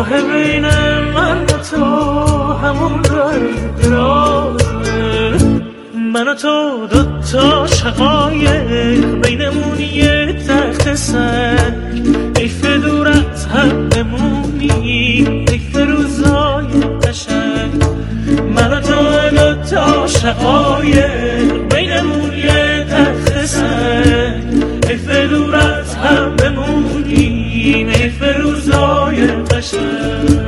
راه بین من و تو همون درازه، من و تو دوتا شقایق بینمون یه تخت سنگ، حیف دور از هم بمونی، حیف روزای قشنگ، من و تو دوتا شقایق بینمون یه تخت سنگ، حیف دور از هم بمونی، حیف روزای قشنگ.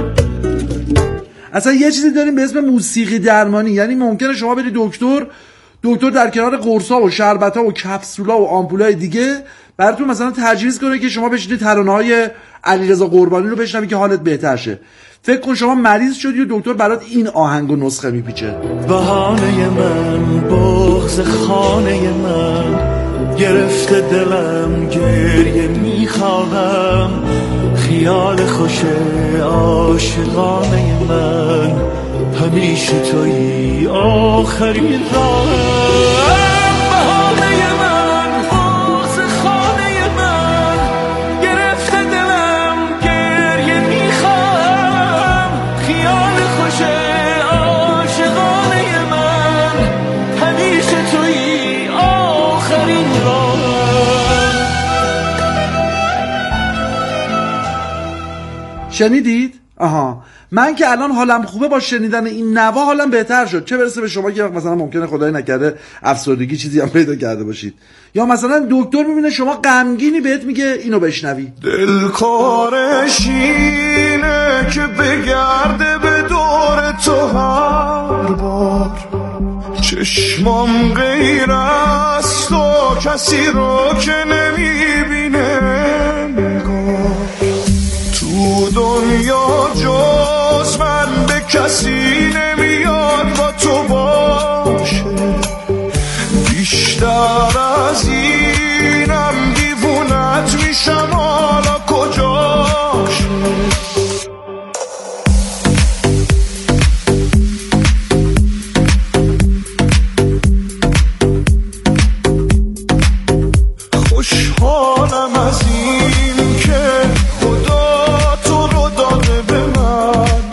اصلا یه چیزی داریم به اسم موسیقی درمانی، یعنی ممکنه شما بری دکتر در کنار قرصا و شربتا و کپسولا و آمپولای دیگه براتون مثلا تجویز کنه که شما بشینید ترانه‌های علیرضا قربانی رو بشنوی که حالت بهتر شه. فکر کن شما مریض شدی و دکتر برات این آهنگ و نسخه میپیچه. بهانه من، بغض خانه من، گرفته دلم گریه میخوابم، خیال خوش عاشقانه من، همیشه تویی آخرین راهم. بهانه من، بغض خانه من، گرفته دلم گریه میخوام، خیال خوش عاشقانه من، همیشه تویی آخرین راهم. شنیدید؟ آها، من که الان حالم خوبه با شنیدن این نوا حالم بهتر شد، چه برسه به شما که مثلا ممکنه خدای نکرده افسردگی چیزی هم پیدا کرده باشید، یا مثلا دکتر میبینه شما غمگینی بهت میگه اینو بشنوی. دلکارش اینه که بگرده به دور تو هر بار، چشمام غیر از تو کسی رو که نمیبینه نگاه، تو دنیا جز من به کسی نمیاد با تو باشه، بیشتر از اینم دیوونت میشم حالا کجاشه. خوشحالم از این که خدا تو رو داده به من،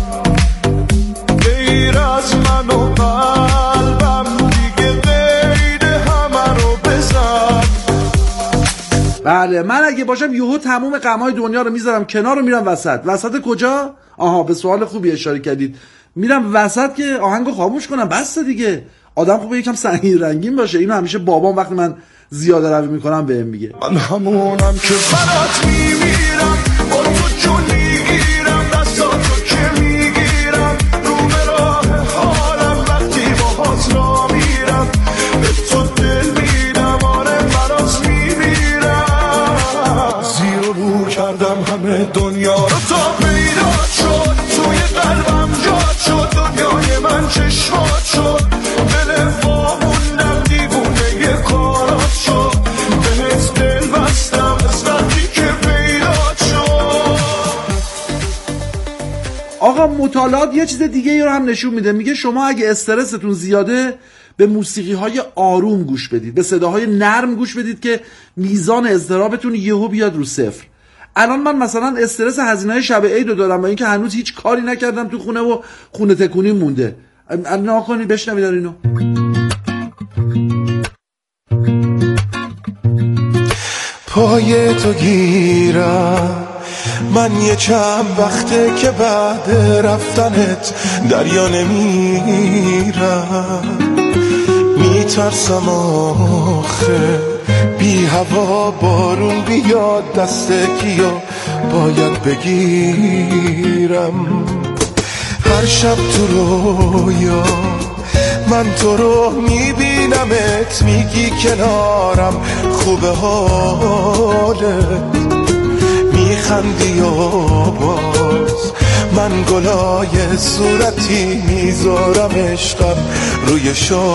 غیر از من و قلبم دیگه قید همه رو بزن. بله، من اگه باشم یهو تموم غم‌های دنیا رو میذارم کنار و میرم وسط کجا؟ آها، به سوال خوبی اشاره کردید. میرم وسط که آهنگو خاموش کنم، بس دیگه. آدم خوبه یکم سنگین رنگین باشه. اینو همیشه بابام وقتی من زیاده روی میکنم بهم میگه. من همونم که برات میمیرم، با تو جون میگیرم، دستاتو که میگیرم، رو به راه حالم وقتی باهات را میرم، به تو دل میدم، آره برات میمیرم. زیر و رو کردم همه دنیا رو تا پیدا شد، توی قلبم جاد شد، دنیای من چشمات شد، دل واموندم دیوونه یه کارات شد، بهت دل بستم از وقتی که پیدا شد. آقا مطالعات یه چیز دیگه ای رو هم نشون میده، میگه شما اگه استرستون زیاده به موسیقی های آروم گوش بدید، به صداهای نرم گوش بدید که میزان اضطرابتون یهو بیاد رو صفر. الان من مثلا استرس هزینه‌های شب عید رو دارم، با اینکه هنوز هیچ کاری نکردم تو خونه و خونه تکونی مونده. ناکنید بشنوید اینو. پای تو گیرم من یه چند وقته که بعد رفتنت دریا نمیرم، میترسم آخه بی هوا بارون بیاد دست کیو باید بگیرم. هر شب تو رویا من تو رو میبینمت، میگی کنارم خوبه حالت، میخندی و باز من گلای صورتی میذارم عشقم روی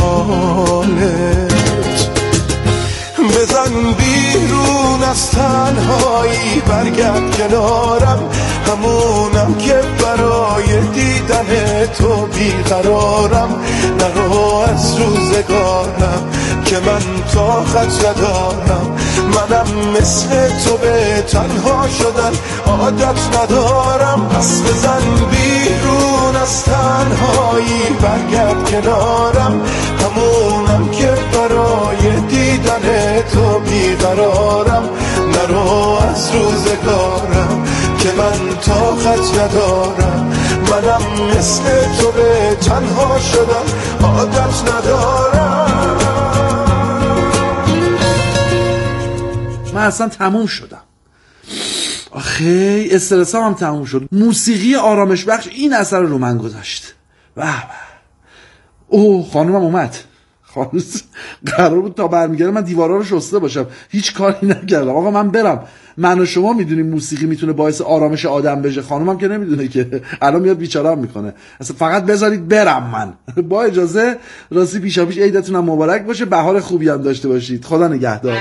شالت. بزن بیرون از تنهایی برگرد کنارم، همونم که برای دیدن تو بیقرارم، نرو از روزگارم که من طاقت ندارم منم مثل تو به تنها شدن عادت ندارم، پس بزن بیرون از تنهایی برگرد کنارم، همونم که برای دیدن تو بیقرارم، نرو از روزگارم که من طاقت ندارم، منم مثل تو به تنها شدن عادت ندارم. من اصلا تموم شدم، آخه استرس هم تموم شد. موسیقی آرامش بخش این اثر رو من گذاشت. اوه خانومم اومد. خالص قرار بود تا برمیگرده من دیوارا رو شسته باشم، هیچ کاری نکردم. آقا من برم، من و شما میدونیم موسیقی میتونه باعث آرامش آدم بشه، خانومم که نمیدونه که الان میاد بیچاره‌ام میکنه. اصلا فقط بذارید برم من. با اجازه، راستی پیشا پیش عیدتونم مبارک باشه، بهار خوبی هم داشته باشید. خدا نگهدار.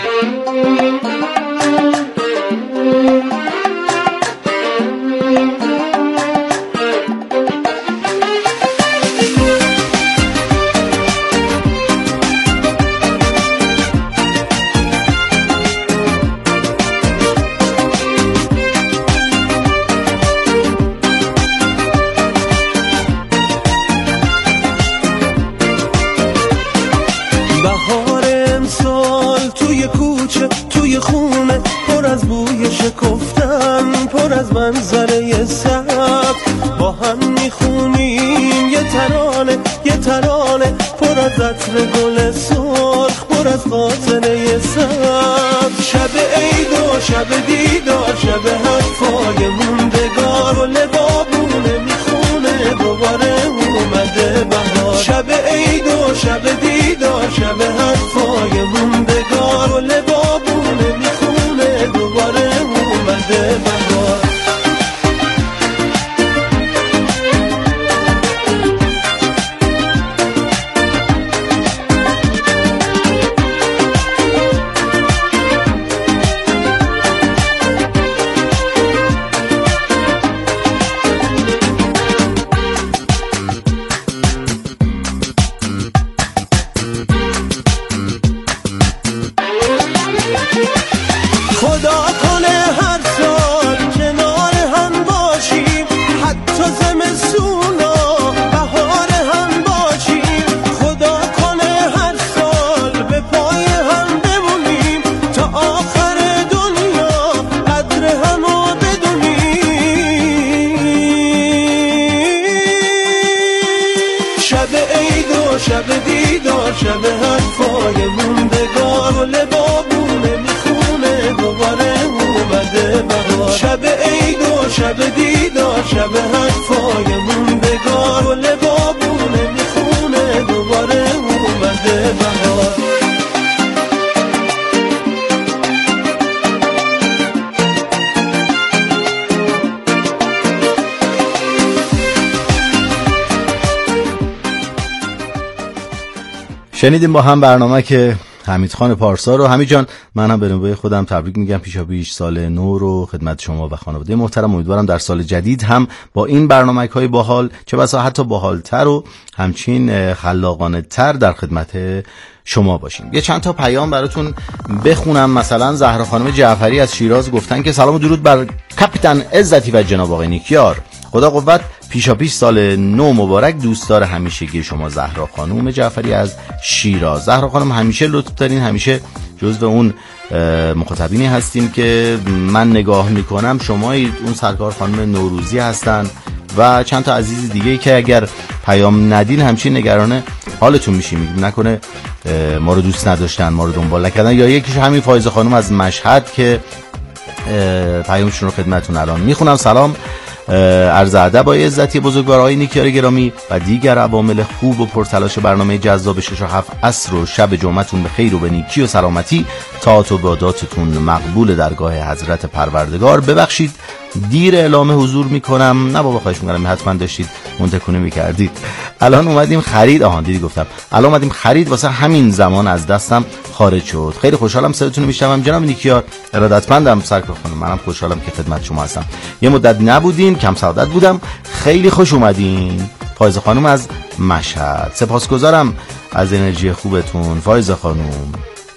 منظره سبز با هم میخونیم یه ترانه پر از عطر گل سرخ، پر از خاطره سبز. شب عید و شب دیدار، شب حرفای موندگار، گل بابونه میخونه دوباره اومده بهار. شب عید و شب دیدار، شب حرفای موندگار، گل بابونه میخونه دوباره اومده بهار. شب حرفای موندگار، گل بابونه میخونه دوباره اومده بهار. شب عید و شب دیدار، شب حرفای موندگار، گل بابونه میخونه دوباره اومده بهار. شنیدیم با هم برنامه که حمیدخان پارسا رو. حمید جان، من هم به نوبه خودم تبریک میگم پیشاپیش سال نو رو خدمت شما و خانواده محترم. امیدوارم در سال جدید هم با این برنامه‌های باحال، چه بسا حتی باحال‌تر و همچین خلاقانه تر در خدمت شما باشیم. یه چند تا پیام براتون بخونم. مثلا زهرا خانم جعفری از شیراز گفتن که سلام و درود بر کاپیتان عزتی و جناب آقای نیکیار، خدا قوت، پیشاپیش سال نو مبارک. دوستدار همیشگی شما زهرا خانم جعفری از شیراز. زهرا خانم همیشه لطف دارین، همیشه جزو اون مخاطبینی هستیم که من نگاه میکنم شما اون سرکار خانم نوروزی هستن و چند تا عزیز دیگه که اگر پیام ندین همچین نگران حالتون میشیم، میگیم نکنه ما رو دوست نداشتن، ما رو دنبال نکردن. یا یکیش همین فایزه خانم از مشهد که پیامشون رو خدمتتون الان میخونم. سلام، عرض ادب با عزتی بزرگوارای نیکیار گرامی و دیگر عوامل خوب و پرتلاش برنامه جذاب 6 و 7 عصر و شب جمعتون به خیر و به نیکی و سلامتی، طاعت و عباداتتون مقبول درگاه حضرت پروردگار. ببخشید دیر اعلام حضور میکنم. نه بابا خواهش میکنم، حتما داشتید منتکونه میکردید. الان اومدیم خرید، دیدی گفتم الان اومدیم خرید، واسه همین زمان از دستم خارج شد. خیلی خوشحالم صداتون رو میشنوم جناب نیکیار، ارادتمندم سرکار خانم. منم خوشحالم که خدمت شما هستم. یه مدت نبودین، کم سعادت بودم. خیلی خوش اومدین. فایزه خانم از مشهد، سپاسگزارم از انرژی خوبتون فایزه خانم.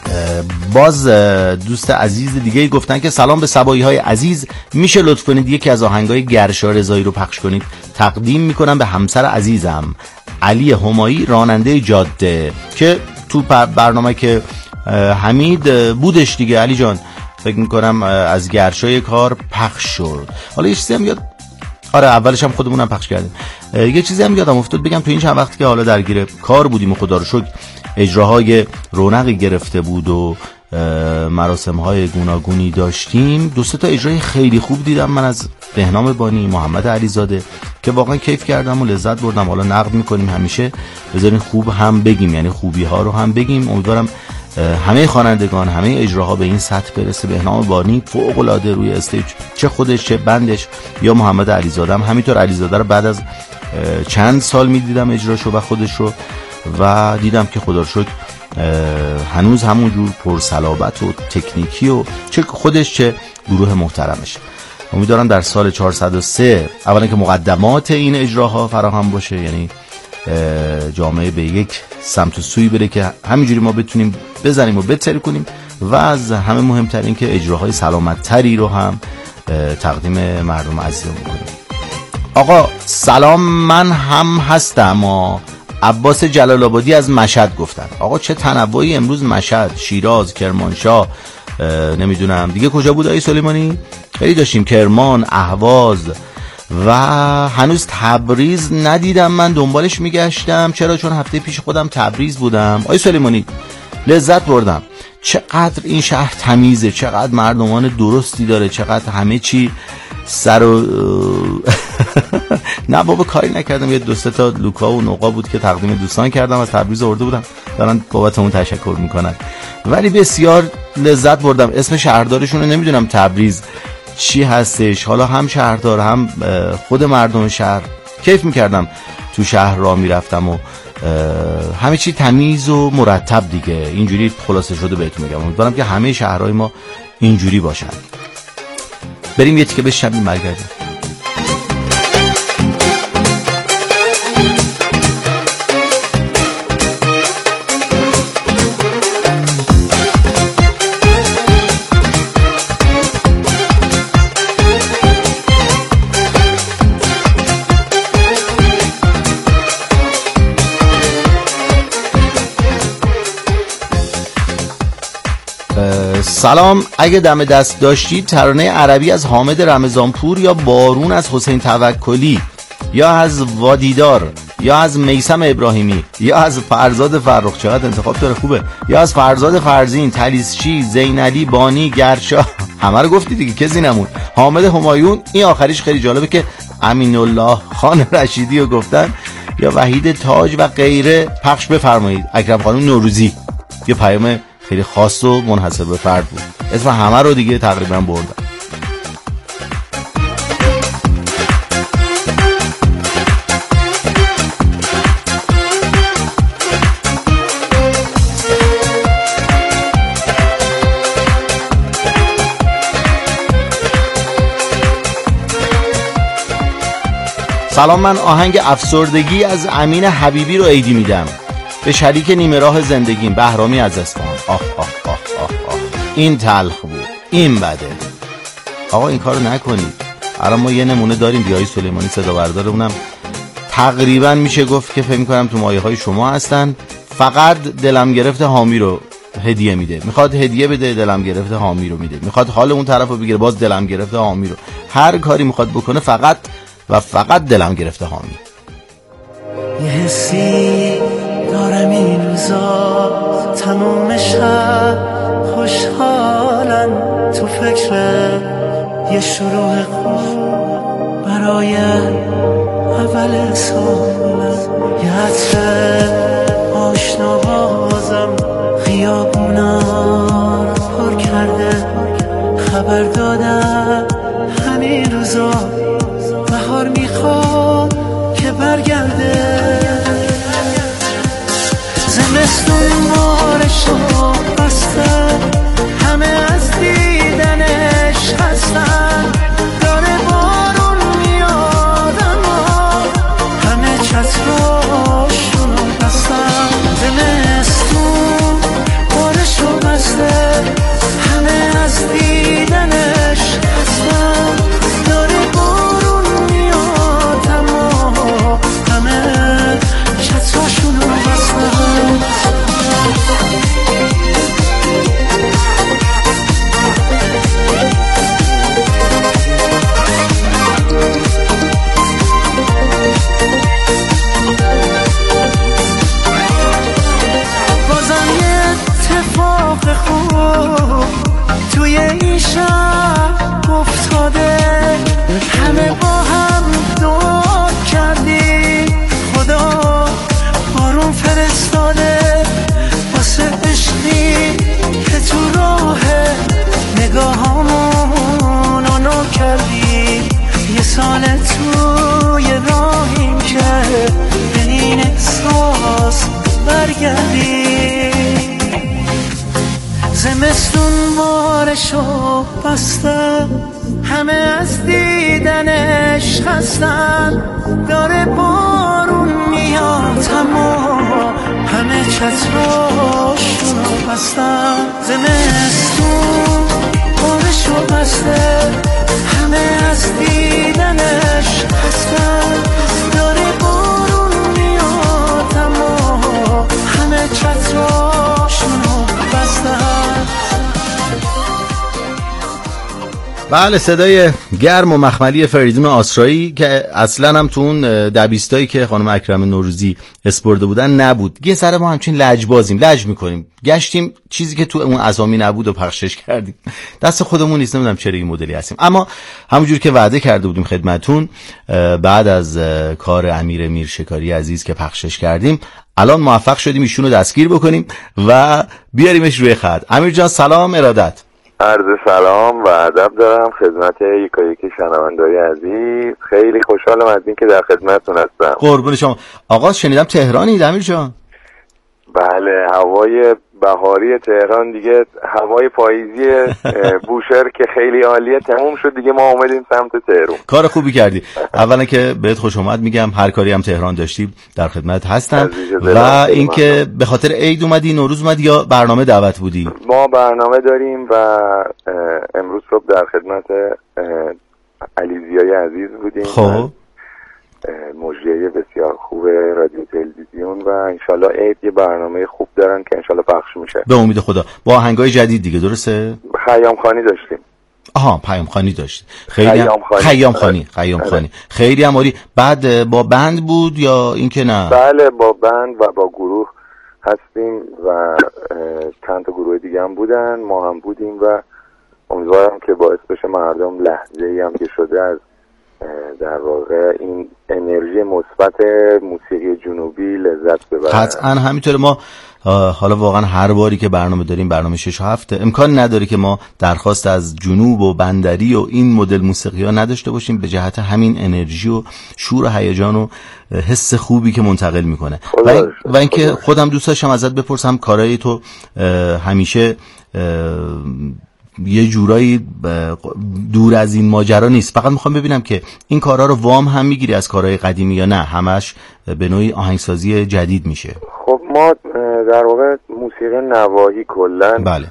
باز دوست عزیز دیگه گفتن که سلام به صبایی های عزیز، میشه لطف کنید یکی از آهنگای گرشا رضایی رو پخش کنید؟ تقدیم میکنم به همسر عزیزم علی همایی، راننده جاده، که تو برنامه که حمید بودش دیگه. علی جان فکر میکنم از گرشای کار پخش شد. حالا یه چیزی هم یاد، آره اولش هم خودمونم پخش کردیم. یه چیزی هم یادم افتاد بگم، تو این چند وقتی که حالا درگیر کار بودیم و خدا رو شکر اجراهای رونقی گرفته بود و مراسم‌های گوناگونی داشتیم، 2-3 تا اجرای خیلی خوب دیدم من از بهنام بانی، محمد علیزاده، که واقعا کیف کردم و لذت بردم. حالا نقد میکنیم همیشه، بذارین خوب هم بگیم، یعنی خوبی ها رو هم بگیم. امیدوارم همه خوانندگان، همه اجراها به این سطح برسه. بهنام بانی فوق العاده روی استیج، چه خودش چه بندش، یا محمد علیزاده هم همینطور. علیزاده رو بعد از چند سال میدیدم اجراشو و خودش رو، و دیدم که خدا رو شکر هنوز همونجور پرصلابت و تکنیکی و چه خودش چه گروه محترمش. امیدوارم در سال 403 اولا که مقدمات این اجراها فراهم باشه، یعنی جامعه به یک سمت و سوی بره که همینجوری ما بتونیم بزنیم و بتری کنیم، و از همه مهمتر این که اجراهای سلامت تری رو هم تقدیم مردم عزیزم بکنیم. آقا سلام، من هم هستم. عباس جلال آبادی از مشهد گفتن. آقا چه تنوعی امروز، مشهد، شیراز، کرمانشاه، نمیدونم دیگه کجا بود آقای سلیمانی، خیلی داشتیم، کرمان، اهواز، و هنوز تبریز ندیدم. من دنبالش میگشتم. چرا؟ چون هفته پیش خودم تبریز بودم. آقای سلیمانی لذت بردم. چقدر این شهر تمیزه، چقدر مردمان درستی داره، چقدر همه چی سر و نه بابا کاری نکردم. یه 2-3 تا لوکا و نقا بود که تقدیم دوستان کردم، از تبریز آورده بودم، دارن بابت اون تشکر میکنن. ولی بسیار لذت بردم. اسم شهردارشون رو نمیدونم تبریز چی هستش، حالا هم شهردار هم خود مردم شهر. کیف میکردم تو شهر را میرفتم و همه چی تمیز و مرتب دیگه. اینجوری خلاصه شده بهتون میگم. امیدوارم که همه شهرهای ما اینجوری باشن. بریم یه تیکه بشنویم برگردیم. سلام، اگه دم دست داشتید ترانه عربی از حامد رمضانپور یا بارون از حسین توکلی یا از وادیدار یا از میثم ابراهیمی یا از فرزاد فرخ، چقدر انتخاب داره، خوبه، یا از فرزاد فرزین، تلیسچی، زینعلی، بانی، گرشا، همه رو گفتی دیگه، کسی نمون. حامد همایون، این آخریش خیلی جالبه که امین الله خان رشیدی رو گفتن، یا وحید تاج و غیره. پخش بفرمایید. اکرم خانم نوروزی، یه پیام خیلی خاص و منحصر به فرد بود. اسم همه رو دیگه تقریبا بردم. سلام، من آهنگ افسردگی از امین حبیبی رو عیدی میدم به شریک نیمه راه زندگیم، بهرامی از اصفهان. آخ آخ آخ آخ آخ، این تلخ بود، این بده. آقا این کارو نکنید. الان ما یه نمونه داریم، بیای سلیمانی صدا بردار، اونم تقریبا میشه گفت که فکر می‌کنم تو مایه های شما هستن. فقط دلم گرفته حامی رو هدیه میده، میخواد هدیه بده، دلم گرفته حامی رو میده، میخواد حال اون طرفو بگیره، باز دلم گرفته حامی رو. هر کاری میخواد بکنه فقط و فقط دلم گرفته حامی. یه حسی دارم این روزا، تموم شب خوشحالم، تو فکر یه شروع خوب برای اول سالم، یه عطر آشنا بازم خیابونا رو پر کرده، خبر دادم همین روزا بهار میخواد که برگرده، زمستون بارشو بسته، همه از دیدنش هستن، داره بارون میاد اما همه چتراشونو بستن، زمستون بارشو بسته، ایستاده واسه عشقی که تو راه نگاهامونو نو کردی. یه سال توی راهیم که به این احساس برگردی. زمستون بارشو بسته، همه از دیدنش خستن. داره بارون میاد اما همه چتراشونو بستن. زمستون بارشو بسته، همه از دیدنش خستن. داره بارون میاد اما همه چتراشونو بستن. بله، صدای گرم و مخملی فریدون آسرایی که اصلا هم تو اون دبیستایی که خانم اکرم نوروزی اسپرده بودن نبود. یه سر ما همچین لجبازیم، لج میکنیم، گشتیم چیزی که تو اون اسامی نبود و پخشش کردیم. دست خودمون نیست، نمیدونم چرا این مدلی هستیم. اما همونجور که وعده کرده بودیم خدمتون، بعد از کار امیر میرشکاری عزیز که پخشش کردیم، الان موفق شدیم ایشونو دستگیر بکنیم و بیاریمش روی خط. امیر جان سلام، ارادت. عرض سلام و ادب دارم خدمت یکی شنونده‌های عزیز. خیلی خوشحالم از این که در خدمتتون هستم. قربون شما. آقا شنیدم تهرانی امیر جان؟ بله، هوای بهاری تهران دیگه هوای پاییزی بوشهر که خیلی عالیه تموم شد دیگه، ما اومدیم سمت تهران. کار خوبی کردی. اولا که بهت خوش اومد میگم، هر کاری هم تهران داشتی در خدمت هستم. و اینکه به خاطر عید اومدی، نوروز اومدی یا برنامه دعوت بودی؟ ما برنامه داریم و امروز صبح در خدمت علیزیای عزیز بودیم. خب مجریه بسیار خوب رادیو تلویزیون و انشالله عید یه برنامه خوب دارن که انشالله پخش میشه به امید خدا، با آهنگای جدید دیگه. درسته؟ خیام خانی داشتیم. آها، پیام خانی داشت. خیام خانی. خیلی هم عالی. بعد با بند بود یا اینکه نه؟ بله، با بند و با گروه هستیم و چند تا گروه دیگه هم بودن، ما هم بودیم و امیدوارم که باعث بشه مردم لحظه‌ای هم که شده از در واقع این انرژی مثبت موسیقی جنوبی لذت ببرن. قطعا همینطوره. ما حالا واقعا هر باری که برنامه داریم، برنامه 6 و 7، امکان نداره که ما درخواست از جنوب و بندری و این مدل موسیقی ها نداشته باشیم، به جهت همین انرژی و شور و هیجان و حس خوبی که منتقل میکنه. و اینکه خودم دوست داشتم ازت بپرسم، کارهای تو همیشه یه جورایی دور از این ماجرا نیست. فقط میخوام ببینم که این کارها رو وام هم میگیری از کارهای قدیمی یا نه همش به نوعی آهنگسازی جدید میشه؟ خب ما در واقع موسیقی نواحی کلن، بله،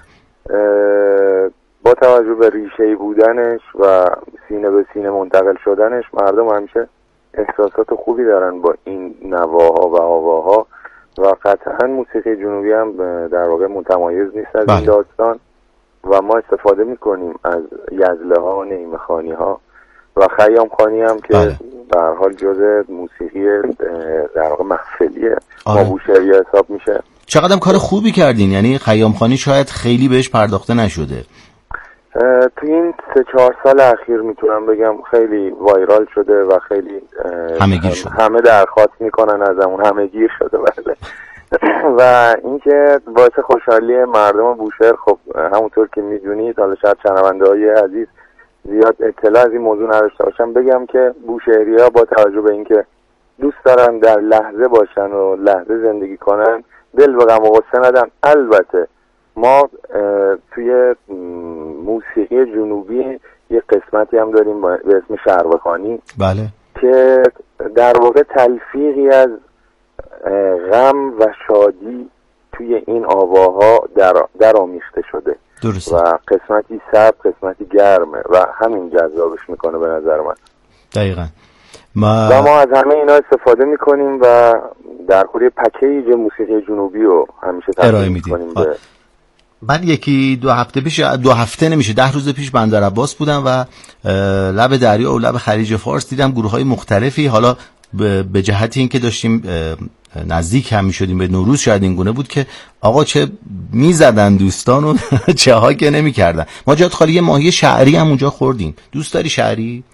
با توجه به ریشه‌ای بودنش و سینه به سینه منتقل شدنش، مردم همیشه احساسات خوبی دارن با این نواها و آواها و قطعا موسیقی جنوبی هم در واقع متمایز نیست از این داستان و ما استفاده میکنیم از یزله ها، نیمه خانی ها و خیام خانی هم که به هر حال جزء موسیقی در واقع محفلیه ما بوشهری حساب میشه. چقدر کار خوبی کردین. یعنی خیام خانی شاید خیلی بهش پرداخته نشده. تو این 3-4 سال اخیر میتونم بگم خیلی وایرال شده و خیلی همه‌گیر شده. همه درخواست میکنن ازمون، همه‌گیر شده. بله. و اینکه باعث خوشحالی مردم بوشهر، خب همونطور که میدونید، حالا شاید شنونده‌های عزیز زیاد اطلاع از این موضوع نداشته باشم، بگم که بوشهری‌ها با توجه به اینکه دوست دارن در لحظه باشن و لحظه زندگی کنن، دل به غم و غصه ندن. البته ما توی موسیقی جنوبی یه قسمتی هم داریم به اسم شهربخانی، بله، که در واقع تلفیقی از غم و شادی توی این آواها در آمیخته شده. درسته. و قسمتی سرد، قسمتی گرمه و همین جذابش میکنه به نظر من. دقیقاً. و ما از همه اینا استفاده میکنیم و در کل پکیج موسیقی جنوبی رو همیشه ارائه میدیم. من 1-2 هفته پیش، 2 هفته نمیشه، 10 روز پیش بندر عباس بودم و لب دریا و لب خلیج فارس دیدم گروه‌های مختلفی. حالا به جهت این که داشتیم نزدیک هم میشدیم به نوروز، شاید این گونه بود که آقا چه میزدن دوستان و چه ها که نمیکردن. ما جات خالی یه ماهی شعری هم اونجا خوردیم. دوست داری شعری؟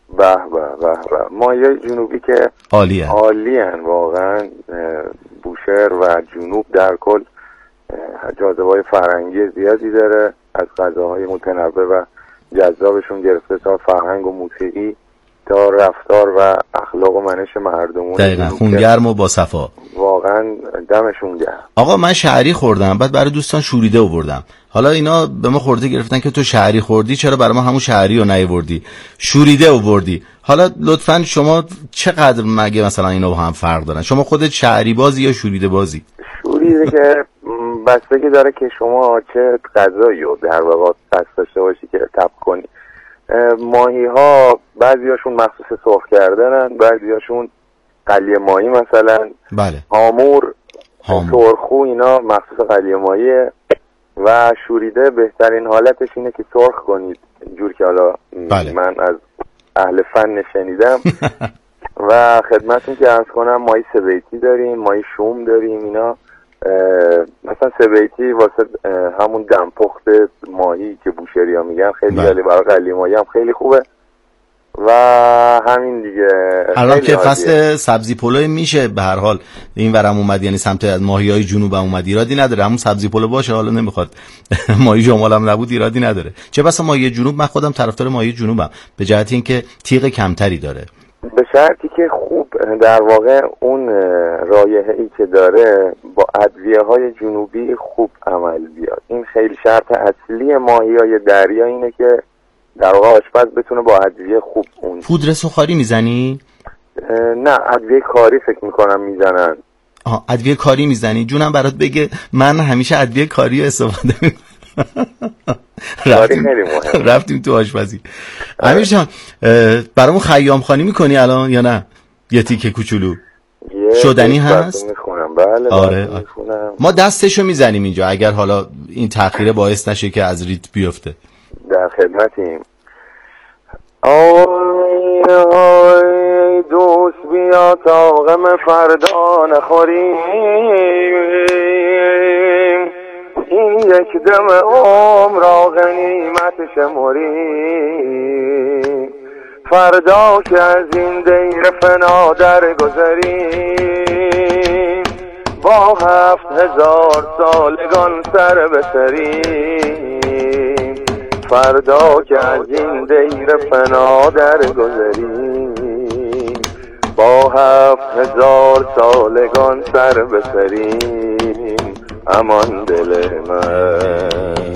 به به به به، ماهی‌های جنوبی که عالی‌ان واقعا. بوشهر و جنوب در کل جاذبه‌های فرهنگی زیادی داره، از غذاهای متنوع و جذابشون گرفته تا فرهنگ و موسیقی تا رفتار و اخلاق و منش مردمون. دقیقاً خونگرم و با صفا، واقعا دمشون گرم. آقا من شهری خوردم، بعد برای دوستان شوریده آوردم. حالا اینا به ما خورده گرفتن که تو شهری خوردی، چرا برای ما همون شهری رو نیاوردی، شوریده آوردی. حالا لطفاً شما چقدر مگه مثلا اینا با هم فرق دارن؟ شما خودت شهری بازی یا شوریده بازی؟ شوریده که بستگی داره که شما چه غذایی رو در واقع قصد داشته باشی که تب کنی. ماهی ها بعضیاشون مخصوص سرخ کردنن، بعضیاشون قلیه ماهی مثلا. بله. هامور، سرخو، اینا مخصوص قلیه ماهیه. و شوریده بهترین حالتش اینه که سرخ کنید، جور که حالا بله. من از اهل فن شنیدم. و خدمتون که عرض کنم ماهی سبیتی داریم، ماهی شوم داریم. اینا مثلا سبیتی واسه همون دمپخت ماهی که بوشهری ها میگن خیلی عالی، برای قلی ماهی هم خیلی خوبه. و همین دیگه. الان که فصل سبزی پلو میشه به هر حال این ورم اومد، یعنی سمت از ماهیای جنوب هم اومد، ایرادی نداره، همون سبزی پلو باشه. حالا نمیخواد ماهی شمال هم نبود، ایرادی نداره. چه بسا ماهی جنوب، من خودم طرفدار ماهی جنوبم به جهت اینکه تیغ کمتری داره، به شرطی که خوب در واقع اون رایحه‌ای که داره با ادویه‌های جنوبی خوب عمل بیاد. این خیلی شرط اصلی ماهی‌های دریا اینه که در واقع آشپز بتونه با ادویه خوب اون. پودر سوخاری میزنی؟ نه، ادویه کاری فکر میکنم میزنن. ادویه کاری میزنی؟ جونم برات بگه من همیشه ادویه کاری استفاده میکنم. رفتیم تو آشپزی. امیر جان برامون خیام خانی میکنی الان یا نه؟ یه تیکه کوچولو شدنی هست؟ میخونم. بله آره. ما دستشو میزنیم اینجا اگر حالا این تأخیر باعث نشه که از ریت بیفته. در خدمتیم. آی آی دوست بیا تا غم فردا نخوریم، این یک دم عمر را غنیمت شمریم، فردا که از این دیر فنا درگذریم، با 7000 سالگان سر بسریم، فردا که از این دیر فنا درگذریم، با 7000 سالگان سر بسریم، امان دل من.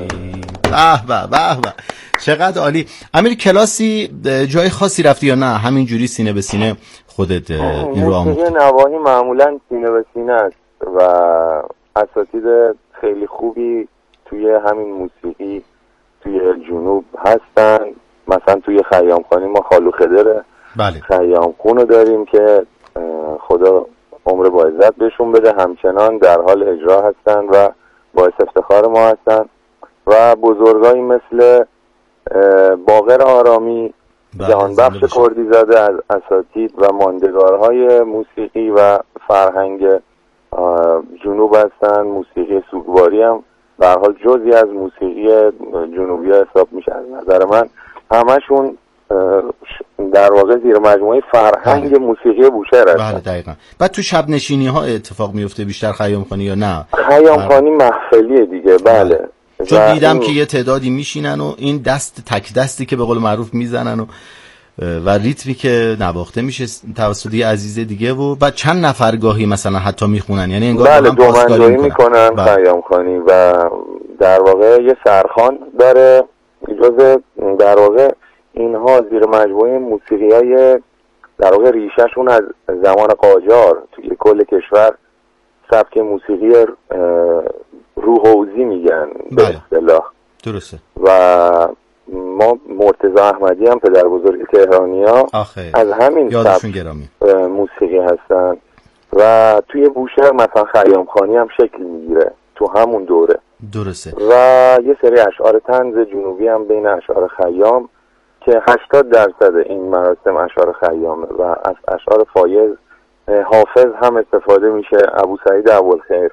به به به، چقدر عالی. امیر کلاسی جای خاصی رفتی یا نه همینجوری سینه به سینه خودت این رو آموختی؟ نواحی معمولا سینه به سینه است و اساتید خیلی خوبی توی همین موسیقی توی جنوب هستن. مثلا توی خیام خانی ما خالو خدر بله. خیام خونو داریم که خدا عمر با عزت بهشون بده، همچنان در حال اجرا هستن و باعث افتخار ما هستن. و بزرگایی مثل باقر آرامی، جهانبخش کردی زاده از اساتید و ماندگارهای موسیقی و فرهنگ جنوب هستن. موسیقی سوگواری هم به هر حال جزئی از موسیقی جنوبی ها حساب میشه از نظر من. همشون در واقع زیر مجموعه فرهنگ موسیقی بوشهر هستن. بله دقیقاً. بعد تو شب نشینی ها اتفاق میفته بیشتر خیام خانی یا نه؟ خیام خانی محفلیه دیگه. بله. چون دیدم که یه تعدادی میشینن و این دست تک دستی که به قول معروف میزنن و ریتمی که نواخته میشه توسط یه عزیز دیگه و بعد چند نفر گاهی مثلا حتی میخونن، یعنی انگار بله دومندایی میکنن خیام خانی و در واقع یه سرخوان داره. جز در واقع اینها زیر مجموعه موسیقی های در واقع ریشهشون از زمان قاجار توی کل کشور سبک موسیقی روحوزی میگن به اصطلاح. درسته. و ما مرتضی احمدی هم پدر بزرگ تهرانی ها از همین سبک موسیقی هستن و توی بوشهر مثلا خیام خانی هم شکل میگیره تو همون دوره. درسته. و یه سری اشعار طنز جنوبی هم بین اشعار خیام که 80% این مراسم اشعار خیامه و از اشعار فایز حافظ هم استفاده میشه، ابو سعید ابوالخیر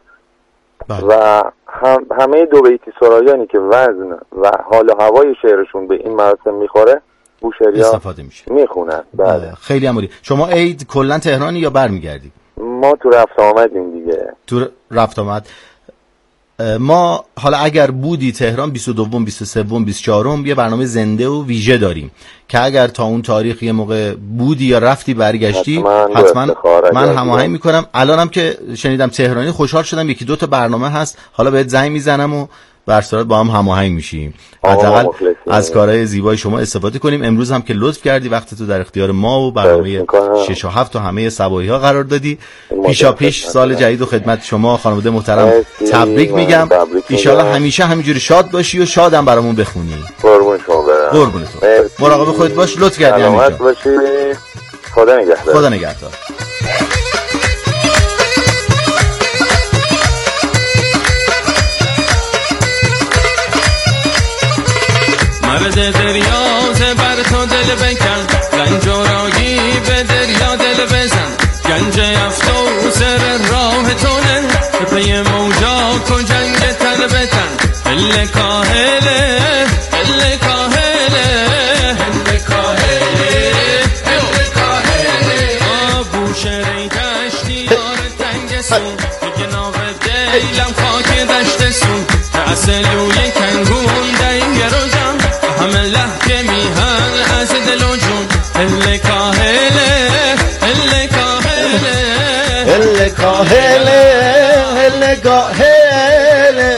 و همه دو بیتی سرایانی که وزن و حال و هوای شعرشون به این مراسم میخوره بوشهریا استفاده میشه، میخونن. بله. خیلی عالی. شما عید کلا تهرانی یا برمیگردی؟ ما تو رفت آمدیم دیگه. تو رفت آمد. ما حالا اگر بودی تهران 22 23 24 یه برنامه زنده و ویژه داریم که اگر تا اون تاریخ یه موقع بودی یا رفتی برگشتی حتما من هماهنگ میکنم. الانم که شنیدم تهرانی خوشحال شدم، یکی دو تا برنامه هست، حالا بهت زنگ میزنم و بر صورت با هم هماهنگ میشیم، حداقل از کارهای زیبای شما استفاده کنیم. امروز هم که لطف کردی وقت تو در اختیار ما و برنامه 6 و 7 و همه سبایی ها قرار دادی. پیشا پیش سال جدید و خدمت شما خانواده محترم تبریک میگم. ان شاءالله همیشه همینجوری شاد باشی و شادم برامون بخونی. قربون شما برم. قربون تو. مراقب خودت باش. لطف کردی همینجا. خدا نگهدار. خدا نگهدار. مرد دریازه بر تو دل بکن، رنج و راگی به دریا دل بزن، گنج افسوس راه تونه به پی موجات و جنگ تن بتن. هل کاهله هل کاهله هل کاهله هل کاهله بوشهری گشتی یار تنگ سون، دیگه ناو دیلم خاک دشت سون، اصلوی کنگون دیگه رو جم همه لحکه میهن از دل و جون. هل کاهله هل کاهله هل کاهله هل کاهله.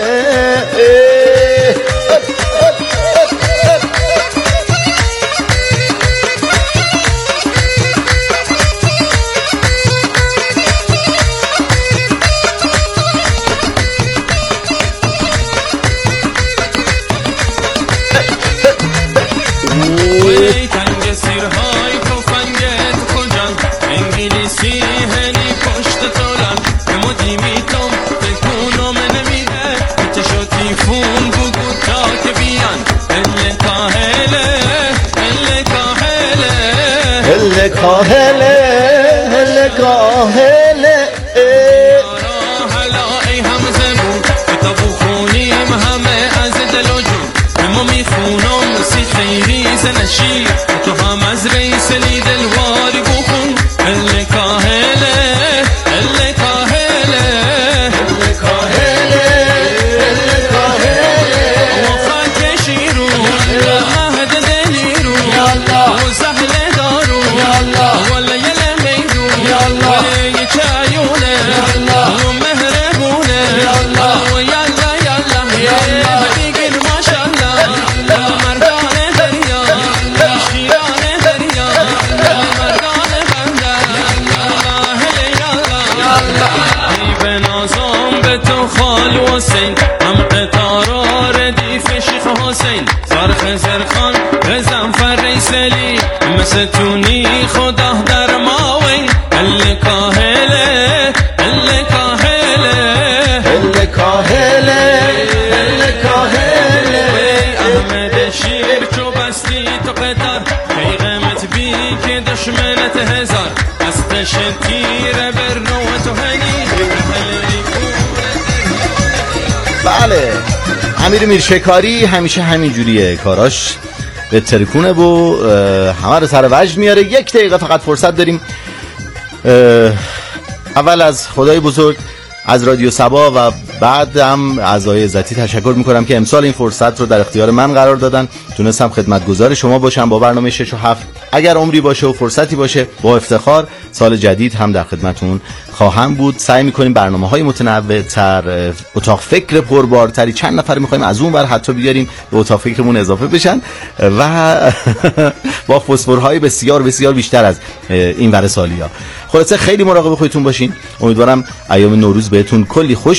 کاهله هل کاهله حالا ای همزه بود کتابو خونیم همه از دل و جون، اما میخونم سی خیری زنشی تو هم از رئیس لی دلواری بخون. هل کاهله هل کاهله هل کاهله هل کاهله وخاک شیرون مهد دلیرون و زهل دارون ولی یل میدون ولی چایونه و مهربونه و یلا یلا بگیر ماشالله مردان دریا شیران دریا مردان بنده هل یلا ای به نازم به تو خال حسین، هم قطارا ردیف شیخ حسین، زرخ زرخان غزنفر ریسلی مثل تونی خدا در ماوین. هل کاهله هل کاهله هل کاهله هل کاهله. احمد شیر چو بستی تو قطار قیمت بی که دشمنت هزار، دستش تیره بر نوع تو هنی. بله امیر میرشکاری همیشه همین جوریه، کاراش به ترکونه و همه رو سر وجد میاره. 1 دقیقه فقط فرصت داریم. اول از خدای بزرگ، از رادیو سبا و بعد هم اعضای عزتی تشکر میکنم که امسال این فرصت رو در اختیار من قرار دادن، تونستم خدمتگزار شما باشم با برنامه 6 و 7. اگر عمری باشه و فرصتی باشه با افتخار سال جدید هم در خدمتون خواهم بود. سعی میکنیم برنامه‌های متنوع‌تر، اتاق فکر پربارتری، چند نفر میخوایم از اون ور حتی بیاریم به اتاق فکرمون اضافه بشن و با فسفرهای بسیار بسیار بیشتر از این ور سالیا. خلاصه خیلی مراقب خودتون باشین. امیدوارم ایام نوروز بهتون کلی خوش